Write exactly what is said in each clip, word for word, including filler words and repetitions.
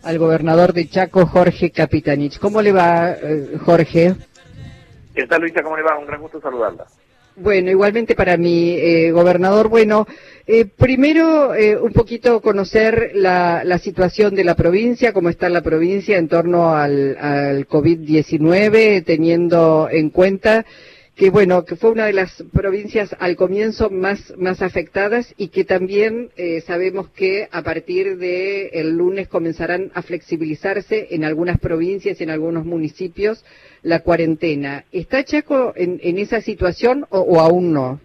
al gobernador de Chaco, Jorge Capitanich. ¿Cómo le va, eh, Jorge? ¿Qué tal, Luisa? ¿Cómo le va? Un gran gusto saludarla. Bueno, igualmente para mi eh, gobernador. Bueno, eh, primero eh, un poquito conocer la, la situación de la provincia, cómo está la provincia en torno al, al COVID diecinueve, teniendo en cuenta que, bueno, que fue una de las provincias al comienzo más, más afectadas y que también eh, sabemos que a partir de el lunes comenzarán a flexibilizarse en algunas provincias y en algunos municipios la cuarentena. ¿Está Chaco en, en esa situación o, o aún no?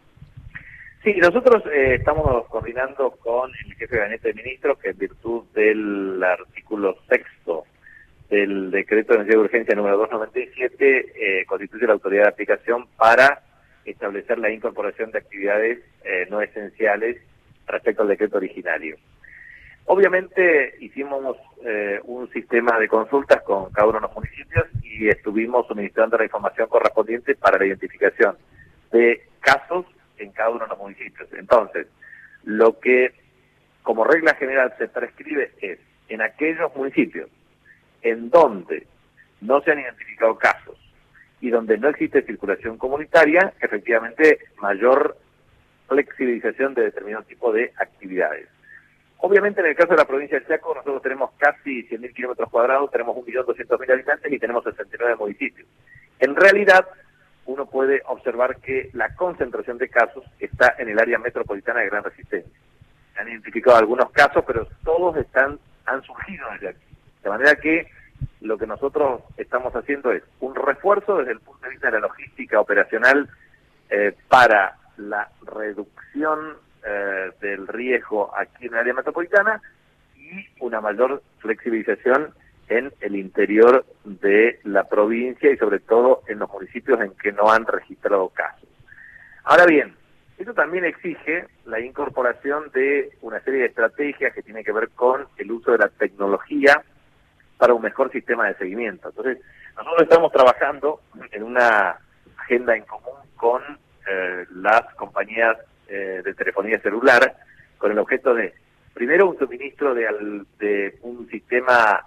Sí, nosotros eh, estamos coordinando con el jefe de gabinete de ministros que en virtud del artículo sexto del decreto de necesidad de urgencia número doscientos noventa y siete eh, constituye la autoridad de aplicación para establecer la incorporación de actividades eh, no esenciales respecto al decreto originario. Obviamente hicimos eh, un sistema de consultas con cada uno de los municipios y estuvimos suministrando la información correspondiente para la identificación de casos en cada uno de los municipios. Entonces, lo que como regla general se prescribe es en aquellos municipios en donde no se han identificado casos y donde no existe circulación comunitaria, efectivamente mayor flexibilización de determinado tipo de actividades. Obviamente en el caso de la provincia de Chaco nosotros tenemos casi cien mil kilómetros cuadrados, tenemos un millón doscientos mil habitantes y tenemos sesenta y nueve municipios. En realidad uno puede observar que la concentración de casos está en el área metropolitana de Gran Resistencia. Se han identificado algunos casos, pero todos están han surgido desde aquí. De manera que lo que nosotros estamos haciendo es un refuerzo desde el punto de vista de la logística operacional eh, para la reducción eh, del riesgo aquí en el área metropolitana y una mayor flexibilización en el interior de la provincia y sobre todo en los municipios en que no han registrado casos. Ahora bien, esto también exige la incorporación de una serie de estrategias que tienen que ver con el uso de la tecnología para un mejor sistema de seguimiento. Entonces, nosotros estamos trabajando en una agenda en común con eh, las compañías eh, de telefonía celular, con el objeto de, primero, un suministro de, al, de un sistema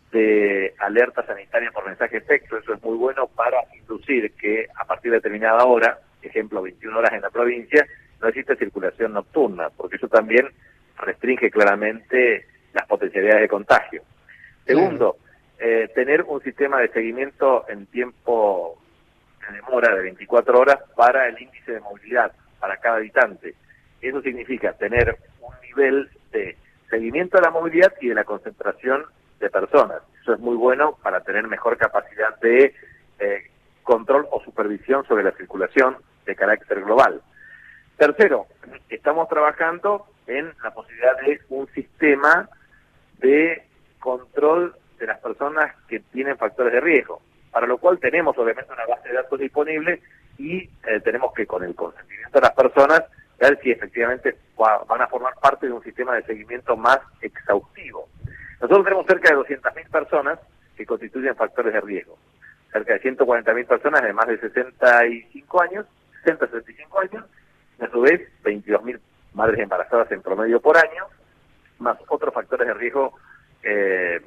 de alerta sanitaria por mensaje de texto. Eso es muy bueno para inducir que a partir de determinada hora, ejemplo veintiuna horas en la provincia, no existe circulación nocturna, porque eso también restringe claramente las potencialidades de contagio. Segundo, eh, tener un sistema de seguimiento en tiempo de demora de veinticuatro horas para el índice de movilidad para cada habitante. Eso significa tener un nivel de seguimiento de la movilidad y de la concentración de personas. Eso es muy bueno para tener mejor capacidad de eh, control o supervisión sobre la circulación de carácter global. Tercero, estamos trabajando en la posibilidad de un sistema de control de las personas que tienen factores de riesgo, para lo cual tenemos obviamente una base de datos disponible y eh, tenemos que con el consentimiento de las personas ver si efectivamente va, van a formar parte de un sistema de seguimiento más exhaustivo. Nosotros tenemos cerca de doscientas mil personas que constituyen factores de riesgo, cerca de ciento cuarenta mil personas de más de sesenta y cinco años, sesenta a sesenta y cinco años, y a su vez veintidós mil madres embarazadas en promedio por año, más otros factores de riesgo Eh,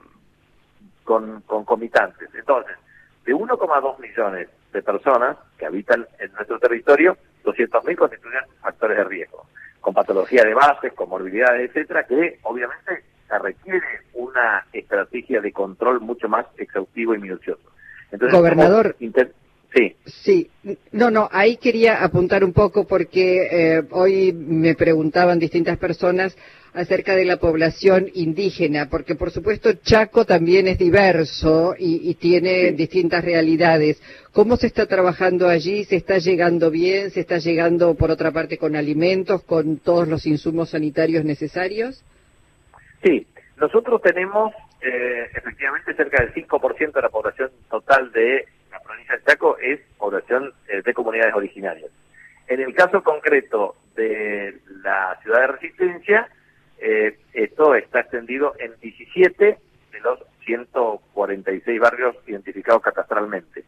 con concomitantes. Entonces, de uno coma dos millones de personas que habitan en nuestro territorio, doscientos mil constituyen factores de riesgo, con patología de base, con morbilidades, etcétera, que obviamente se requiere una estrategia de control mucho más exhaustivo y minucioso. Entonces, gobernador, sí. Sí, no, no, ahí quería apuntar un poco porque eh, hoy me preguntaban distintas personas acerca de la población indígena, porque por supuesto Chaco también es diverso y, y tiene Sí. distintas realidades. ¿Cómo se está trabajando allí? ¿Se está llegando bien? ¿Se está llegando, por otra parte, con alimentos, con todos los insumos sanitarios necesarios? Sí, nosotros tenemos eh, efectivamente cerca del cinco por ciento de la población total de la provincia de Chaco es población eh, de comunidades originarias. En el caso concreto de la ciudad de Resistencia, eh, esto está extendido en diecisiete de los ciento cuarenta y seis barrios identificados catastralmente.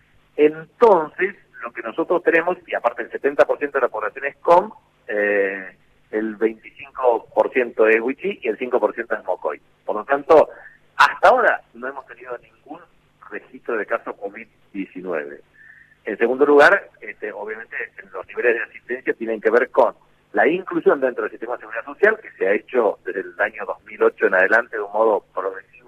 Entonces, lo que nosotros tenemos, y aparte el setenta por ciento de la población es C O M, eh, el veinticinco por ciento es Huichí y el cinco por ciento es Mocoy. Por lo tanto, hasta ahora no hemos tenido ningún registro de casos COVID diecinueve. En segundo lugar, este, obviamente los niveles de asistencia tienen que ver con la inclusión dentro del sistema de seguridad social, que se ha hecho desde el año dos mil ocho en adelante de un modo progresivo.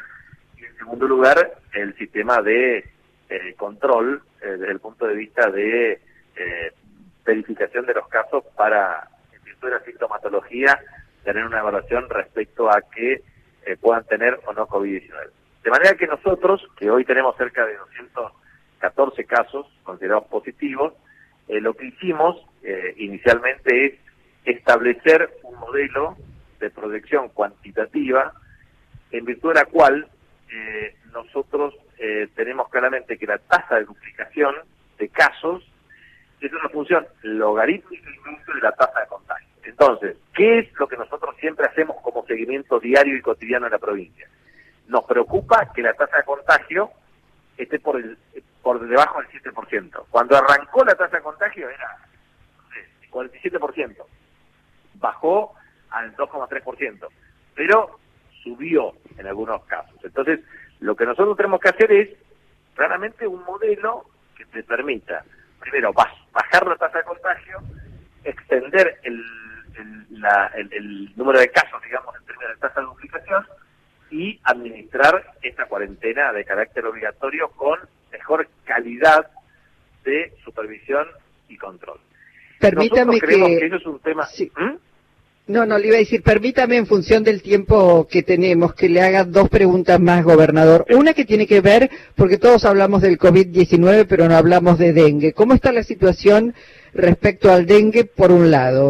Y en segundo lugar, el sistema de eh, control eh, desde el punto de vista de eh, verificación de los casos para, en virtud de la sintomatología, tener una evaluación respecto a que eh, puedan tener o no COVID diecinueve. De manera que nosotros, que hoy tenemos cerca de doscientos catorce casos considerados positivos, eh, lo que hicimos eh, inicialmente es establecer un modelo de proyección cuantitativa en virtud de la cual eh, nosotros eh, tenemos claramente que la tasa de duplicación de casos es una función logarítmica inmensa de la tasa de contagio. Entonces, ¿qué es lo que nosotros siempre hacemos como seguimiento diario y cotidiano en la provincia? Nos preocupa que la tasa de contagio esté por el por debajo del siete por ciento. Cuando arrancó la tasa de contagio era no sé, cuarenta y siete por ciento. Bajó al dos coma tres por ciento, pero subió en algunos casos. Entonces, lo que nosotros tenemos que hacer es claramente un modelo que te permita, primero, bajar la tasa de contagio, extender el, el, la, el, el número de casos, digamos, en términos de tasa de duplicación, y administrar esta cuarentena de carácter obligatorio con mejor calidad de supervisión y control. Permítame Nosotros creemos que... que eso es un tema... Sí. ¿Mm? No, no, le iba a decir, permítame en función del tiempo que tenemos, que le haga dos preguntas más, gobernador. Una que tiene que ver, porque todos hablamos del COVID diecinueve, pero no hablamos de dengue. ¿Cómo está la situación respecto al dengue, por un lado?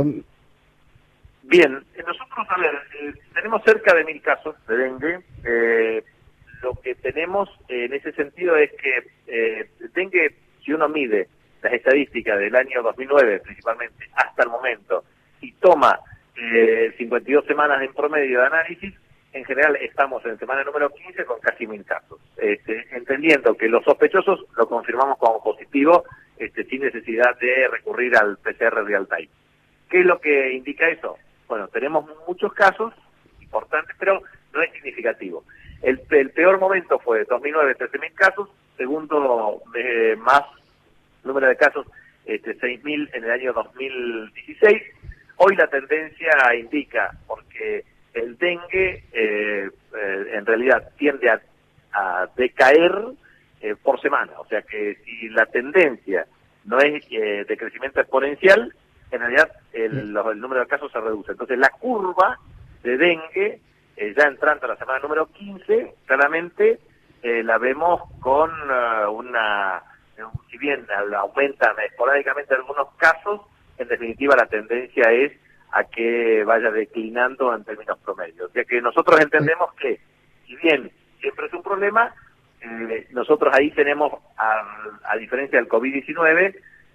Bien, nosotros, a ver, eh, tenemos cerca de mil casos de dengue. Eh, lo que tenemos eh, en ese sentido es que eh, dengue, si uno mide las estadísticas del año dos mil nueve principalmente hasta el momento y toma eh, cincuenta y dos semanas en promedio de análisis, en general estamos en semana número quince con casi mil casos. Este, entendiendo que los sospechosos lo confirmamos como positivo, este, sin necesidad de recurrir al P C R real time. ¿Qué es lo que indica eso? Bueno, tenemos muchos casos importantes, pero no es significativo. El, el peor momento fue dos mil nueve, trece mil casos, segundo eh, más número de casos, este, seis mil en el año dos mil dieciséis. Hoy la tendencia indica, porque el dengue eh, eh, en realidad tiende a, a decaer eh, por semana, o sea que si la tendencia no es eh, de crecimiento exponencial, en realidad el, los, el número de casos se reduce. Entonces la curva de dengue, eh, ya entrando a la semana número quince, claramente eh, la vemos con uh, una, si bien aumentan esporádicamente algunos casos, en definitiva la tendencia es a que vaya declinando en términos promedios. O sea que nosotros entendemos que, si bien siempre es un problema, eh, nosotros ahí tenemos, a, a diferencia del COVID diecinueve,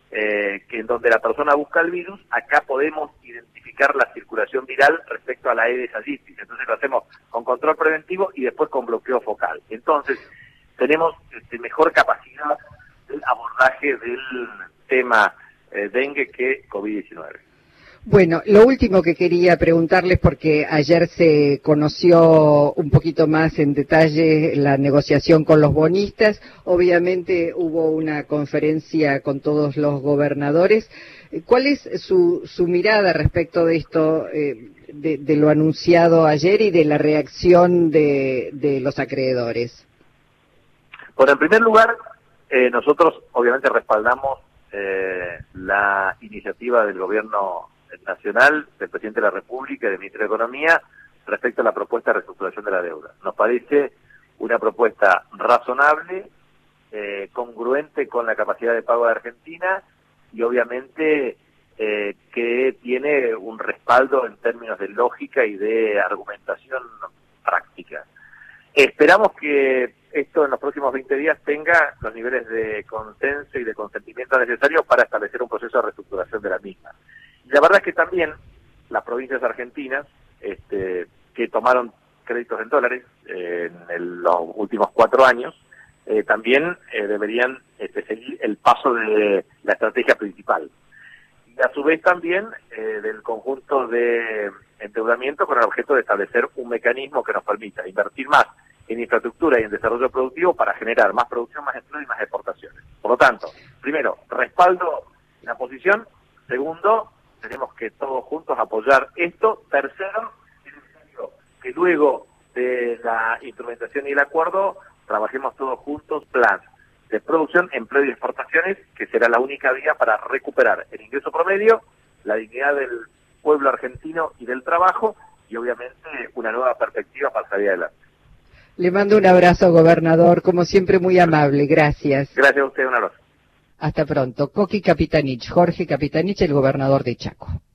Eh, que en donde la persona busca el virus, acá podemos identificar la circulación viral respecto a la Aedes aegypti. Entonces lo hacemos con control preventivo y después con bloqueo focal. Entonces tenemos este, mejor capacidad del abordaje del tema eh, dengue que COVID diecinueve. Bueno, lo último que quería preguntarles, porque ayer se conoció un poquito más en detalle la negociación con los bonistas, obviamente hubo una conferencia con todos los gobernadores. ¿Cuál es su, su mirada respecto de esto, eh, de, de lo anunciado ayer y de la reacción de, de los acreedores? Bueno, en primer lugar, eh, nosotros obviamente respaldamos eh, la iniciativa del gobierno nacional, del presidente de la República y del ministro de Economía respecto a la propuesta de reestructuración de la deuda. Nos parece una propuesta razonable, eh, congruente con la capacidad de pago de Argentina y obviamente eh, que tiene un respaldo en términos de lógica y de argumentación práctica. Esperamos que esto en los próximos veinte días tenga los niveles de consenso y de consentimiento necesarios para establecer un proceso de reestructuración de la misma. Y la verdad es que también las provincias argentinas este, que tomaron créditos en dólares eh, en el, los últimos cuatro años, eh, también eh, deberían este, seguir el paso de la estrategia principal. y a su vez también eh, del conjunto de endeudamiento con el objeto de establecer un mecanismo que nos permita invertir más en infraestructura y en desarrollo productivo para generar más producción, más empleo y más exportaciones. Por lo tanto, primero, respaldo la posición. Segundo, tenemos que todos juntos apoyar esto. Tercero, es necesario que luego de la instrumentación y el acuerdo trabajemos todos juntos plan de producción, empleo y exportaciones, que será la única vía para recuperar el ingreso promedio, la dignidad del pueblo argentino y del trabajo, y obviamente una nueva perspectiva para salir adelante. Le mando un abrazo, gobernador, como siempre muy amable, gracias. Gracias a usted, un abrazo. Hasta pronto. Coqui Capitanich, Jorge Capitanich, el gobernador de Chaco.